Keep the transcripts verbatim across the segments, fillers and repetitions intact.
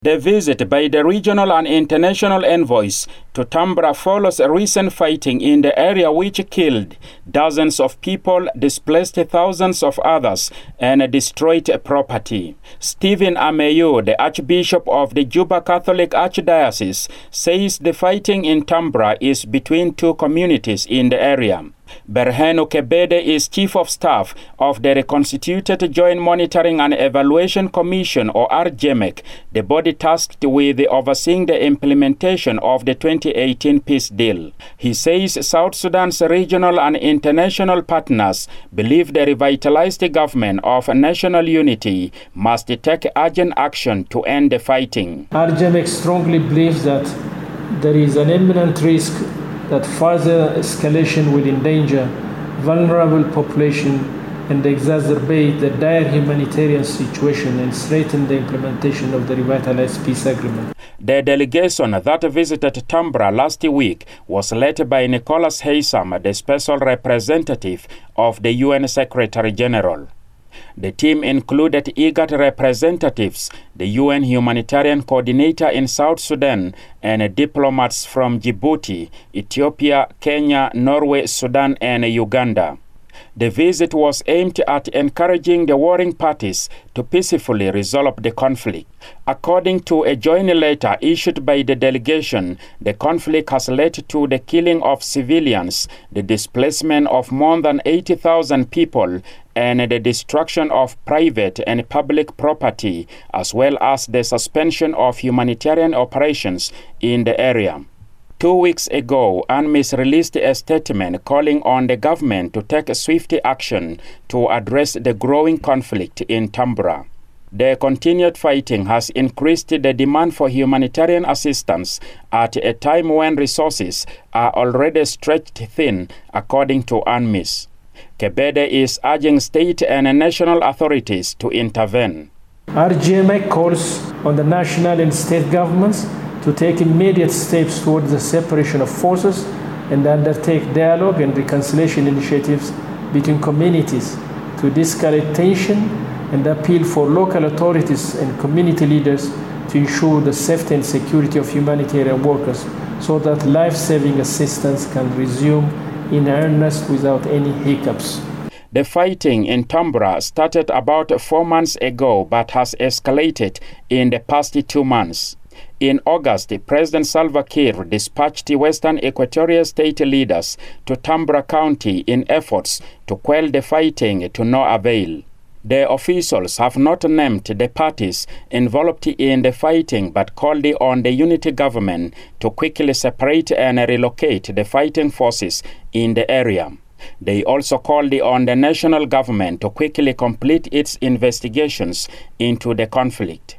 The visit by the regional and international envoys to Tambra follows recent fighting in the area which killed dozens of people, displaced thousands of others, and destroyed property. Stephen Ameyo, the Archbishop of the Juba Catholic Archdiocese, says the fighting in Tambra is between two communities in the area. Berhanu Kebede is Chief of Staff of the reconstituted Joint Monitoring and Evaluation Commission, or R J M E C, the body tasked with overseeing the implementation of the twenty eighteen peace deal. He says South Sudan's regional and international partners believe the revitalized government of national unity must take urgent action to end the fighting. R J M E C strongly believes that there is an imminent risk that further escalation will endanger vulnerable population and exacerbate the dire humanitarian situation and strengthen the implementation of the revitalized peace agreement. The delegation that visited Tambra last week was led by Nicholas Haysom, the special representative of the U N Secretary General. The team included IGAD representatives, the U N humanitarian coordinator in South Sudan, and diplomats from Djibouti, Ethiopia, Kenya, Norway, Sudan, and Uganda. The visit was aimed at encouraging the warring parties to peacefully resolve the conflict. According to a joint letter issued by the delegation, the conflict has led to the killing of civilians, the displacement of more than eighty thousand people, and the destruction of private and public property, as well as the suspension of humanitarian operations in the area. Two weeks ago, UNMISS released a statement calling on the government to take swift action to address the growing conflict in Tambra. The continued fighting has increased the demand for humanitarian assistance at a time when resources are already stretched thin, according to UNMISS. Kebede is urging state and national authorities to intervene. R J M E C calls on the national and state governments to take immediate steps towards the separation of forces and undertake dialogue and reconciliation initiatives between communities to de-escalate tension and appeal for local authorities and community leaders to ensure the safety and security of humanitarian workers so that life-saving assistance can resume in earnest without any hiccups. The fighting in Tambra started about four months ago but has escalated in the past two months. In August, President Salva Kiir dispatched Western Equatoria state leaders to Tambra County in efforts to quell the fighting to no avail. The officials have not named the parties involved in the fighting but called on the unity government to quickly separate and relocate the fighting forces in the area. They also called on the national government to quickly complete its investigations into the conflict.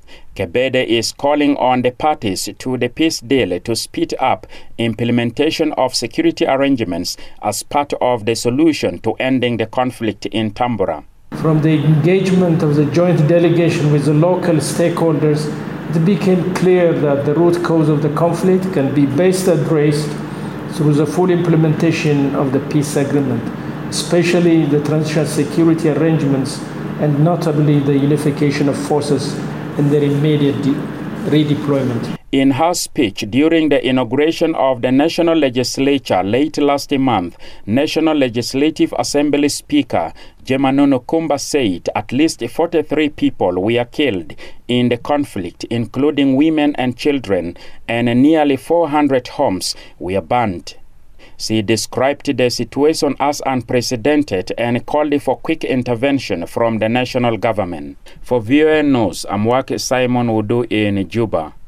Kebede is calling on the parties to the peace deal to speed up implementation of security arrangements as part of the solution to ending the conflict in Tambra. From the engagement of the joint delegation with the local stakeholders, it became clear that the root cause of the conflict can be best addressed through the full implementation of the peace agreement, especially the transitional security arrangements and notably the unification of forces and their immediate redeployment. In her speech during the inauguration of the National Legislature late last month, National Legislative Assembly Speaker Jemanunu Kumba said at least forty-three people were killed in the conflict, including women and children, and nearly four hundred homes were burned. She described the situation as unprecedented and called for quick intervention from the national government. For V O A News, I'm Wake Simon Wudu in Juba.